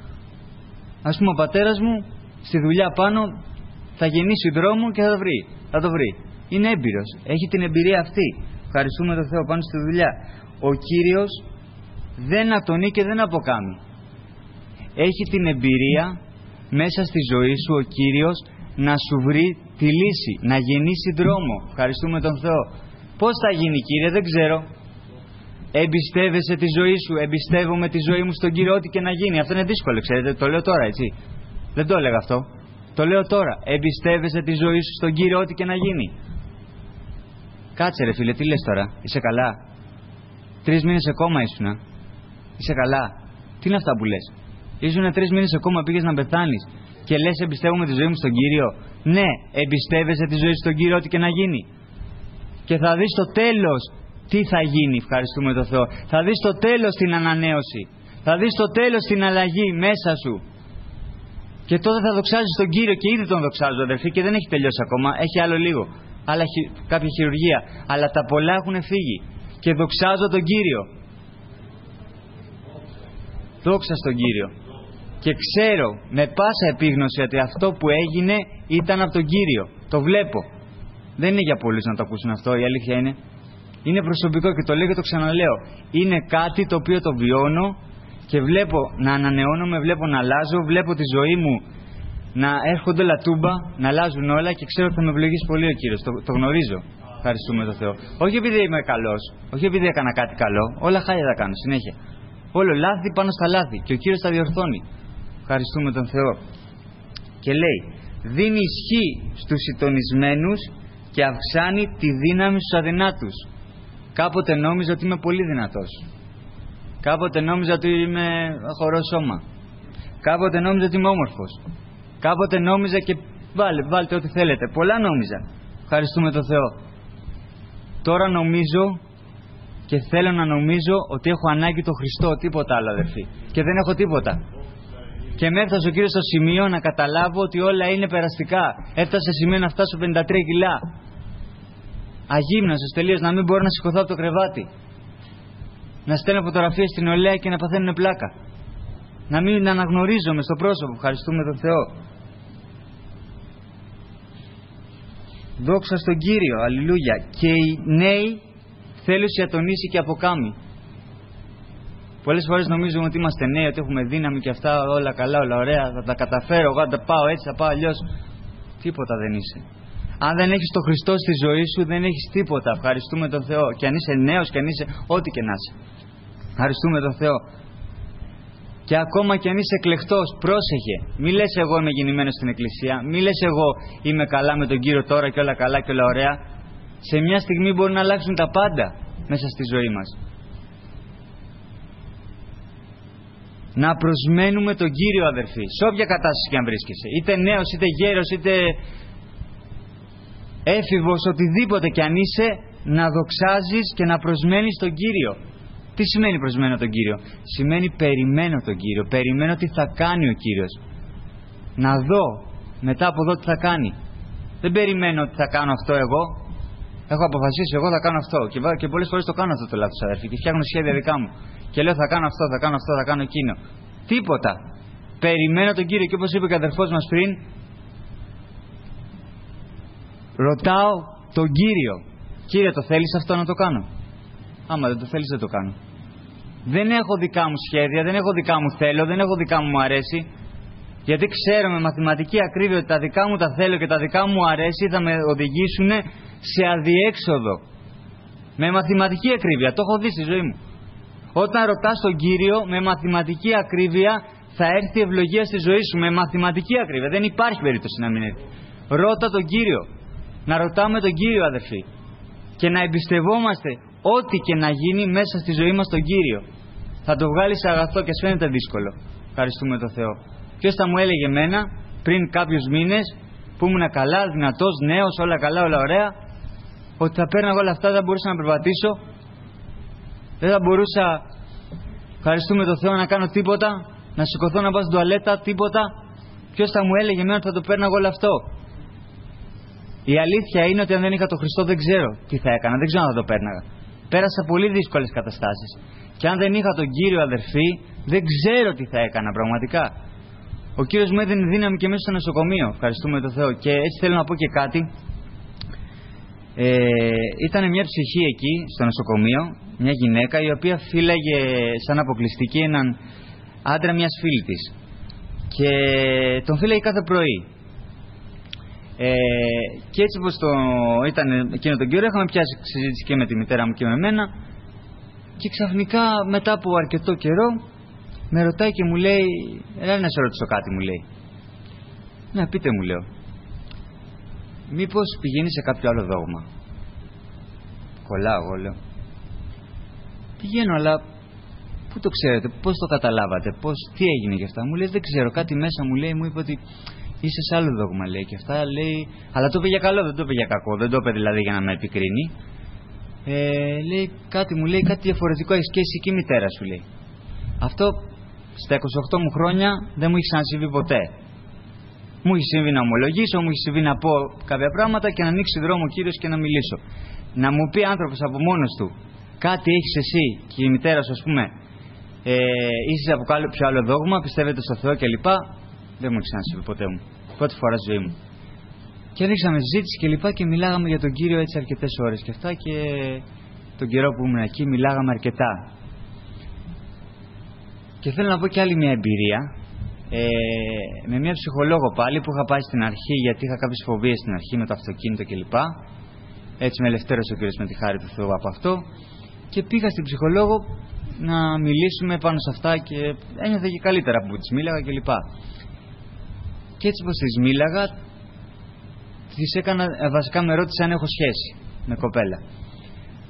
Ας πούμε ο πατέρας μου στη δουλειά πάνω θα γεννήσει δρόμο και θα το βρει. Είναι έμπειρος, έχει την εμπειρία αυτή. Ευχαριστούμε τον Θεό πάνω στη δουλειά. Ο Κύριος δεν ατονεί και δεν αποκάμει. Έχει την εμπειρία μέσα στη ζωή σου ο Κύριος να σου βρει τη λύση, να γεννήσει δρόμο. Ευχαριστούμε τον Θεό. Πώς θα γίνει, Κύριε? Δεν ξέρω. Εμπιστεύεσαι τη ζωή σου? Εμπιστεύομαι τη ζωή μου στον Κύριο, ό,τι και να γίνει. Αυτό είναι δύσκολο, ξέρετε. Το λέω τώρα, έτσι. Δεν το έλεγα αυτό. Το λέω τώρα. Εμπιστεύεσαι τη ζωή σου στον Κύριο, ό,τι και να γίνει? Κάτσε ρε φίλε, τι λες τώρα? Είσαι καλά? 3 μήνες σε κόμμα ήσουνα. Είσαι καλά? Τι είναι αυτά που λες? Ήσουνα 3 μήνες σε κόμμα, πήγες να πεθάνεις και λες εμπιστεύομαι τη ζωή μου στον Κύριο? Ναι, εμπιστεύεσαι τη ζωή σου στον Κύριο, ό,τι και να γίνει. Και θα δεις το τέλος τι θα γίνει. Ευχαριστούμε τον Θεό. Θα δεις το τέλος την ανανέωση. Θα δεις το τέλος την αλλαγή μέσα σου. Και τότε θα δοξάζεις τον Κύριο, και ήδη τον δοξάζω, αδερφοί, και δεν έχει τελειώσει ακόμα. Έχει άλλο λίγο. Άλλα κάποια χειρουργία. Αλλά τα πολλά έχουν φύγει. Και δοξάζω τον Κύριο. Δόξα στον Κύριο. Και ξέρω με πάσα επίγνωση ότι αυτό που έγινε ήταν από τον Κύριο. Το βλέπω. Δεν είναι για πολλούς να το ακούσουν αυτό, η αλήθεια είναι. Είναι προσωπικό και το λέω και το ξαναλέω. Είναι κάτι το οποίο το βιώνω και βλέπω να ανανεώνομαι, βλέπω να αλλάζω, βλέπω τη ζωή μου να έρχονται όλα τούμπα, να αλλάζουν όλα, και ξέρω ότι θα με ευλογήσει πολύ ο Κύριος. Το γνωρίζω. Ευχαριστούμε τον Θεό. Όχι επειδή είμαι καλός, όχι επειδή έκανα κάτι καλό, όλα χάλια θα κάνω συνέχεια. Όλο λάθη πάνω στα λάθη και ο Κύριος τα διορθώνει. Ευχαριστούμε τον Θεό. Και λέει, δίνει ισχύ στους συντονισμένους και αυξάνει τη δύναμη στους αδυνάτους. Κάποτε νόμιζα ότι είμαι πολύ δυνατός. Κάποτε νόμιζα ότι είμαι χορό σώμα. Κάποτε νόμιζα ότι είμαι όμορφος. Κάποτε νόμιζα και βάλτε ό,τι θέλετε. Πολλά νόμιζα. Ευχαριστούμε τον Θεό. Τώρα νομίζω και θέλω να νομίζω ότι έχω ανάγκη τον Χριστό, τίποτα άλλο, αδερφοί. Και δεν έχω τίποτα. Και με έφτασε ο Κύριος στο σημείο να καταλάβω ότι όλα είναι περαστικά. Έφτασε σε σημείο να φτάσω 53 κιλά. Αγύμναστος τελείως, να μην μπορώ να σηκωθώ από το κρεβάτι. Να στέλνω φωτογραφίες στην νεολαία και να παθαίνουν πλάκα. Να μην αναγνωρίζομαι στο πρόσωπο. Ευχαριστούμε τον Θεό. Δόξα στον Κύριο, αλληλούια. Και οι νέοι θέλουν ατονίσει και αποκάμει. Πολλές φορές νομίζουμε ότι είμαστε νέοι, ότι έχουμε δύναμη και αυτά, όλα καλά, όλα ωραία, θα τα καταφέρω, εγώ θα τα πάω έτσι, θα πάω αλλιώς. Τίποτα δεν είσαι. Αν δεν έχεις τον Χριστό στη ζωή σου, δεν έχεις τίποτα. Ευχαριστούμε τον Θεό. Και αν είσαι νέος και αν είσαι ό,τι και να είσαι. Ευχαριστούμε τον Θεό. Και ακόμα και αν είσαι εκλεκτός, πρόσεχε. Μη λες εγώ είμαι γεννημένος στην εκκλησία. Μη λες εγώ είμαι καλά με τον Κύριο τώρα και όλα καλά και όλα ωραία. Σε μια στιγμή μπορεί να αλλάξουν τα πάντα μέσα στη ζωή μας. Να προσμένουμε τον Κύριο, αδερφοί, σε όποια κατάσταση και αν βρίσκεσαι. Είτε νέος, είτε γέρος, είτε έφηβος, οτιδήποτε κι αν είσαι, να δοξάζεις και να προσμένεις τον Κύριο. Τι σημαίνει προσμένω τον Κύριο? Σημαίνει περιμένω τον Κύριο, περιμένω τι θα κάνει ο Κύριος. Να δω μετά από εδώ τι θα κάνει. Δεν περιμένω ότι θα κάνω αυτό εγώ. Έχω αποφασίσει εγώ θα κάνω αυτό. Και πολλές φορές το κάνω αυτό το λάθος, αδερφοί, και φτιάχνω σχέδια δικά μου. Και λέω θα κάνω αυτό, θα κάνω αυτό, θα κάνω εκείνο. Τίποτα. Περιμένω τον Κύριο και όπως είπε και ο αδερφός μας πριν, ρωτάω τον Κύριο. Κύριε, το θέλεις αυτό να το κάνω? Άμα δεν το θέλεις δεν το κάνω. Δεν έχω δικά μου σχέδια, δεν έχω δικά μου θέλω, δεν έχω δικά μου αρέσει. Γιατί ξέρω με μαθηματική ακρίβεια ότι τα δικά μου τα θέλω και τα δικά μου αρέσει θα με οδηγήσουν σε αδιέξοδο. Με μαθηματική ακρίβεια, το έχω δει στη ζωή μου. Όταν ρωτάς τον Κύριο με μαθηματική ακρίβεια θα έρθει η ευλογία στη ζωή σου. Με μαθηματική ακρίβεια, δεν υπάρχει περίπτωση να μην έρθει. Ρώτα τον Κύριο. Να ρωτάμε τον Κύριο, αδερφοί. Και να εμπιστευόμαστε ό,τι και να γίνει μέσα στη ζωή μας τον Κύριο. Θα το βγάλει σε αγαθό και σου φαίνεται δύσκολο. Ευχαριστούμε τον Θεό. Ποιος θα μου έλεγε εμένα πριν κάποιους μήνες που ήμουν καλά, δυνατός, νέος, όλα καλά, όλα ωραία, ότι θα παίρναγα όλα αυτά, δεν θα μπορούσα να περπατήσω, δεν θα μπορούσα, ευχαριστούμε τον Θεό, να κάνω τίποτα, να σηκωθώ να πάω στην τουαλέτα, τίποτα. Ποιος θα μου έλεγε εμένα ότι θα το παίρναγα όλο αυτό? Η αλήθεια είναι ότι αν δεν είχα τον Χριστό δεν ξέρω τι θα έκανα, δεν ξέρω αν θα το πέρναγα. Πέρασα πολύ δύσκολες καταστάσεις. Και αν δεν είχα τον Κύριο, αδερφοί, δεν ξέρω τι θα έκανα πραγματικά. Ο Κύριος μου έδινε δύναμη και μέσα στο νοσοκομείο. Ευχαριστούμε τον Θεό. Και έτσι θέλω να πω και κάτι. Ήταν μια ψυχή εκεί στο νοσοκομείο, μια γυναίκα η οποία φύλαγε σαν αποκλειστική έναν άντρα μιας φίλη της. Και τον φύλαγε κάθε πρωί. Και έτσι όπως ήταν εκείνο τον καιρό, είχαμε πιάσει συζήτηση και με τη μητέρα μου και με μένα. Και ξαφνικά μετά από αρκετό καιρό με ρωτάει και μου λέει, έλα να σε ρωτήσω κάτι, μου λέει. Ναι, πείτε, μου λέω. Μήπως πηγαίνει σε κάποιο άλλο δόγμα? Κολλάω εγώ, λέω. Πηγαίνω, αλλά πού το ξέρετε, πώς το καταλάβατε, τι έγινε και αυτά? Μου λέει, δεν ξέρω, κάτι μέσα μου λέει, μου είπε ότι είσαι σε άλλο δόγμα, λέει, και αυτά, λέει, αλλά το είπε για καλό, δεν το είπε για κακό, δεν το είπε δηλαδή για να με επικρίνει. Λέει, κάτι μου λέει, κάτι διαφορετικό έχεις και εσύ και η μητέρα σου, λέει. Αυτό στα 28 μου χρόνια δεν μου έχει ξανασυμβεί ποτέ. Μου έχει συμβεί να ομολογήσω, μου έχει συμβεί να πω κάποια πράγματα και να ανοίξει δρόμο ο Κύριος και να μιλήσω. Να μου πει άνθρωπος από μόνος του, κάτι έχεις εσύ και η μητέρα σου, ας πούμε, είσαι από κάποιο άλλο δόγμα, πιστεύετε στο Θεό κλπ. Δεν μου έχει ξανασυμβεί ποτέ μου. Πρώτη φορά στη ζωή μου. Και ανοίξαμε συζήτηση και λοιπά και μιλάγαμε για τον Κύριο έτσι αρκετές ώρες και αυτά, και τον καιρό που ήμουν εκεί μιλάγαμε αρκετά. Και θέλω να πω και άλλη μια εμπειρία με μια ψυχολόγο πάλι που είχα πάει στην αρχή, γιατί είχα κάποιες φοβίες στην αρχή με το αυτοκίνητο κλπ. Έτσι με ελευθέρωσε ο Κύριος με τη χάρη του Θεού από αυτό και πήγα στην ψυχολόγο να μιλήσουμε πάνω σε αυτά και ένιωθα και καλύτερα που της μίλαγα κλπ. Και έτσι πως της μίλαγα, της έκανα, βασικά με ρώτησε αν έχω σχέση με κοπέλα.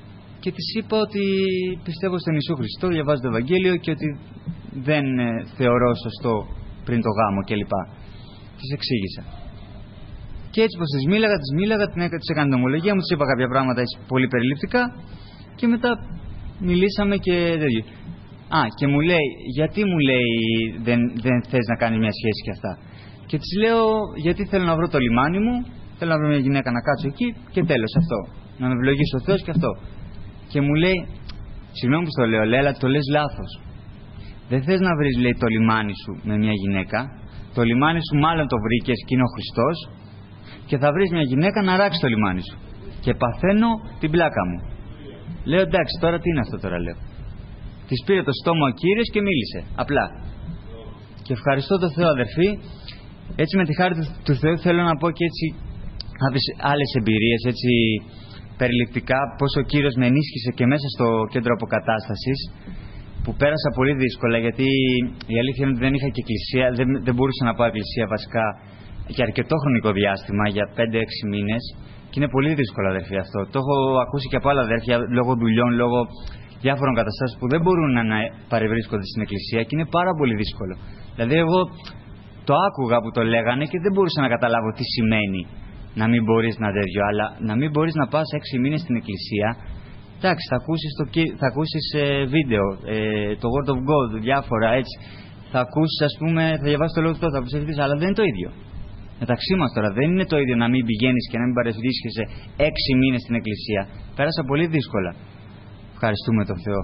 και της είπα ότι πιστεύω στον Ιησού Χριστό, διαβάζω το Ευαγγέλιο και ότι δεν θεωρώ σωστό πριν το γάμο κλπ. Της εξήγησα. Και έτσι πως της μίλαγα, της έκανε την ομολογία μου, της είπα κάποια πράγματα έτσι πολύ περιληπτικά και μετά μιλήσαμε και τέτοιο. Και μου λέει, γιατί μου λέει δεν θες να κάνει μια σχέση και αυτά. Και της λέω, γιατί θέλω να βρω το λιμάνι μου, θέλω να βρω μια γυναίκα να κάτσω εκεί και τέλος αυτό. Να με ευλογήσει ο Θεός και αυτό. Και μου λέει, συγγνώμη που το λέω, λέει, αλλά το λες λάθος. Δεν θες να βρεις, λέει, το λιμάνι σου με μια γυναίκα. Το λιμάνι σου μάλλον το βρήκες και είναι ο Χριστός. Και θα βρεις μια γυναίκα να ράξει το λιμάνι σου. Και παθαίνω την πλάκα μου. Λέω, εντάξει, τώρα τι είναι αυτό τώρα, λέω. Της πήρε το στόμα ο Κύριος και μίλησε. Απλά. Και ευχαριστώ τον Θεό, αδερφοί. Έτσι με τη χάρη του Θεού θέλω να πω και έτσι άλλες εμπειρίες, έτσι περιληπτικά, πώς ο Κύριος με ενίσχυσε και μέσα στο κέντρο αποκατάστασης, που πέρασα πολύ δύσκολα, γιατί η αλήθεια είναι ότι δεν είχα και εκκλησία, δεν μπορούσα να πάω εκκλησία βασικά για αρκετό χρονικό διάστημα, για 5-6 μήνες, και είναι πολύ δύσκολο, αδερφοί, αυτό. Το έχω ακούσει και από άλλα αδέρφια, λόγω δουλειών, λόγω διάφορων καταστάσεων που δεν μπορούν να παρευρίσκονται στην εκκλησία και είναι πάρα πολύ δύσκολο. Δηλαδή, εγώ το άκουγα που το λέγανε και δεν μπορούσα να καταλάβω τι σημαίνει να μην μπορείς να τέτοιο, αλλά να μην μπορείς να πας 6 μήνες στην εκκλησία. Εντάξει, θα ακούσεις βίντεο, το Word of God, διάφορα έτσι. Θα ακούσεις, ας πούμε, θα διαβάσεις το λόγο του Θεού, θα ψευδείς, αλλά δεν είναι το ίδιο. Μεταξύ μας τώρα, δεν είναι το ίδιο να μην πηγαίνεις και να μην παρευρίσκεσαι 6 μήνες στην εκκλησία. Πέρασα πολύ δύσκολα. Ευχαριστούμε τον Θεό.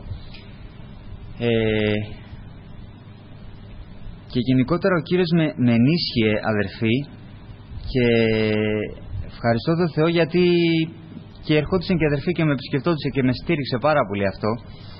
Και γενικότερα ο Κύριος με ενίσχυε, αδερφοί, και ευχαριστώ τον Θεό γιατί και ερχόντουσαν και αδερφοί και με επισκεφτόντουσαν και με στήριξε πάρα πολύ αυτό.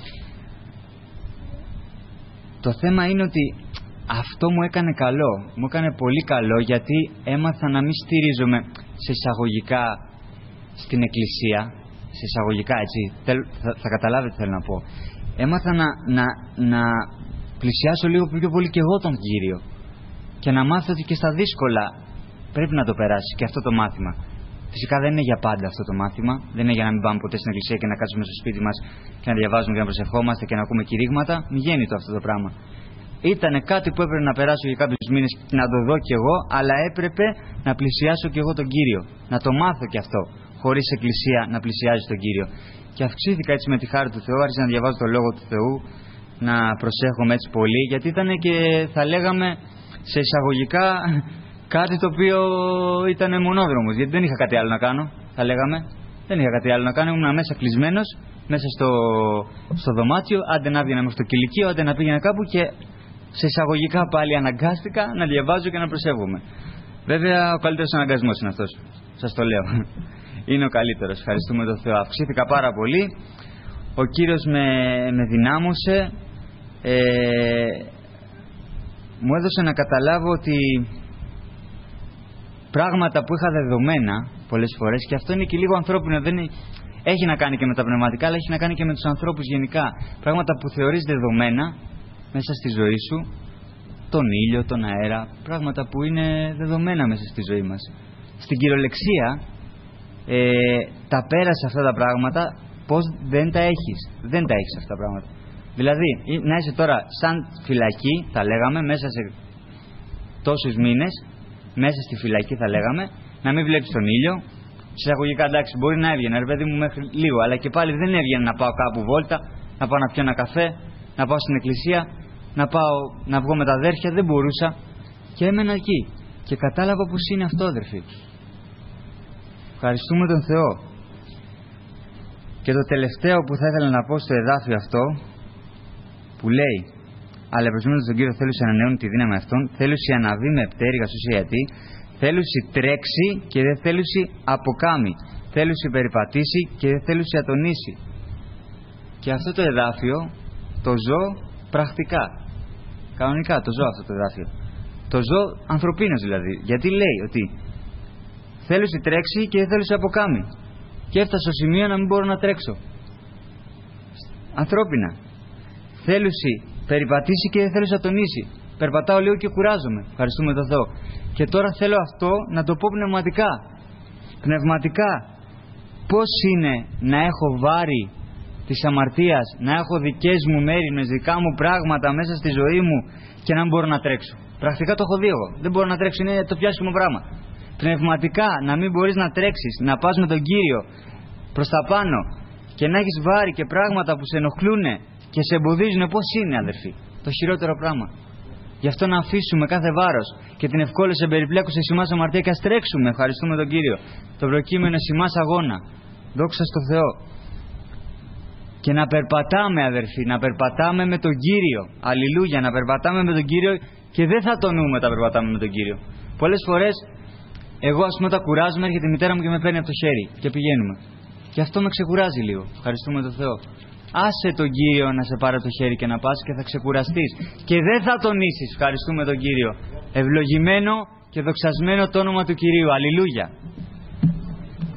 Το θέμα είναι ότι αυτό μου έκανε καλό, μου έκανε πολύ καλό, γιατί έμαθα να μην στηρίζομαι σε εισαγωγικά στην εκκλησία, σε εισαγωγικά έτσι, θα καταλάβετε τι θέλω να πω. Έμαθα να πλησιάσω λίγο πιο πολύ και εγώ τον Κύριο και να μάθω ότι και στα δύσκολα πρέπει να το περάσεις και αυτό το μάθημα. Φυσικά δεν είναι για πάντα αυτό το μάθημα, δεν είναι για να μην πάμε ποτέ στην εκκλησία και να κάτσουμε στο σπίτι μας και να διαβάζουμε και να προσευχόμαστε και να ακούμε κηρύγματα. Μη γίνει το αυτό το πράγμα. Ήταν κάτι που έπρεπε να περάσω για κάποιους μήνες να το δω κι εγώ, αλλά έπρεπε να πλησιάσω κι εγώ τον Κύριο. Να το μάθω κι αυτό, χωρίς εκκλησία να πλησιάζει τον Κύριο. Και αυξήθηκα έτσι με τη χάρη του Θεού, άρχισα να διαβάζω το Λόγο του Θεού, να προσέχομαι έτσι πολύ, γιατί ήταν και θα λέγαμε σε εισαγωγικά κάτι το οποίο ήταν μονόδρομος, γιατί δεν είχα κάτι άλλο να κάνω, θα λέγαμε. Δεν είχα κάτι άλλο να κάνω, ήμουν μέσα κλεισμένος, μέσα στο δωμάτιο, άντε να βγαίνα μέχρι το κηλικείο, άντε να πήγαινα κάπου και σε εισαγωγικά πάλι αναγκάστηκα να διαβάζω και να προσεύγομαι. Βέβαια ο καλύτερος αναγκασμός είναι αυτός, σας το λέω. Είναι ο καλύτερος, ευχαριστούμε τον Θεό. Αυξήθηκα πάρα πολύ, ο Κύριος με δυνάμωσε, μου έδωσε να καταλάβω ότι πράγματα που είχα δεδομένα πολλές φορές, και αυτό είναι και λίγο ανθρώπινο, δεν είναι, έχει να κάνει και με τα πνευματικά, αλλά έχει να κάνει και με τους ανθρώπους γενικά. Πράγματα που θεωρείς δεδομένα μέσα στη ζωή σου, τον ήλιο, τον αέρα, πράγματα που είναι δεδομένα μέσα στη ζωή μας. Στην κυριολεξία τα πέρασε αυτά τα πράγματα, πώς δεν τα έχεις. Δεν τα έχεις αυτά τα πράγματα. Δηλαδή, να είσαι τώρα σαν φυλακή, θα λέγαμε, μέσα σε τόσους μήνες, μέσα στη φυλακή θα λέγαμε, να μην βλέπεις τον ήλιο. Εισαγωγικά, εντάξει, μπορεί να έβγαινε, ρε παιδί μου, μέχρι λίγο, αλλά και πάλι δεν έβγαινε να πάω κάπου βόλτα, να πάω να πιω ένα καφέ, να πάω στην εκκλησία, να βγω με τα αδέρφια, δεν μπορούσα και έμενα εκεί. Και κατάλαβα πως είναι αυτό, αδερφοί. Ευχαριστούμε τον Θεό. Και το τελευταίο που θα ήθελα να πω στο εδάφιο αυτό, που λέει, αλλά προσμένοντας τον Κύριο θέλουσε ανανεώνει τη δύναμη αυτών, θέλουσε αναβεί με πτέρυγα στους ιατή, θέλουσε τρέξει και δεν θέλουσε αποκάμει, θέλουσε περιπατήσει και δεν θέλουσε ατονίσει. Και αυτό το εδάφιο το ζω πρακτικά. Κανονικά το ζω αυτό το εδάφιο. Το ζω ανθρωπίνος δηλαδή. Γιατί λέει ότι θέλουσε τρέξει και δεν θέλουσε αποκάμει. Και έφτασα στο σημείο να μην μπορώ να τρέξω. Ανθρώπινα. Θέλουσε περιπατήσει και δεν θέλουσε ατονίσει. Περπατάω λίγο και κουράζομαι. Ευχαριστούμε τον Θεό. Και τώρα θέλω αυτό να το πω πνευματικά. Πνευματικά. Πώς είναι να έχω βάρη της αμαρτίας, να έχω δικές μου μέριμνες, δικά μου πράγματα μέσα στη ζωή μου και να μην μπορώ να τρέξω. Πρακτικά το έχω δει εγώ. Δεν μπορώ να τρέξω, είναι το πιο άσχημο πράγμα. Πνευματικά, να μην μπορείς να τρέξεις, να πας με τον Κύριο προς τα πάνω και να έχεις βάρη και πράγματα που σε ενοχλούν και σε εμποδίζουν, πώς είναι, αδερφοί? Το χειρότερο πράγμα. Γι' αυτό να αφήσουμε κάθε βάρος και την ευκόλυση εμπεριπλέκουσα σημάς αμαρτία και ας τρέξουμε. Ευχαριστούμε τον Κύριο. Το προκείμενο σημάς αγώνα. Δόξα στο Θεό. Και να περπατάμε, αδερφοί, να περπατάμε με τον Κύριο. Αλληλούια, να περπατάμε με τον Κύριο και δεν θα τονούμε τα περπατάμε με τον Κύριο. Πολλές φορές, εγώ ας πούμε όταν κουράζομαι, έρχεται η μητέρα μου και με παίρνει από το χέρι και πηγαίνουμε. Και αυτό με ξεκουράζει λίγο. Ευχαριστούμε τον Θεό. Άσε τον Κύριο να σε πάρει το χέρι και να πας και θα ξεκουραστείς. Και δεν θα τονίσεις. Ευχαριστούμε τον Κύριο. Ευλογημένο και δοξασμένο το όνομα του Κυρίου. Αλληλούια.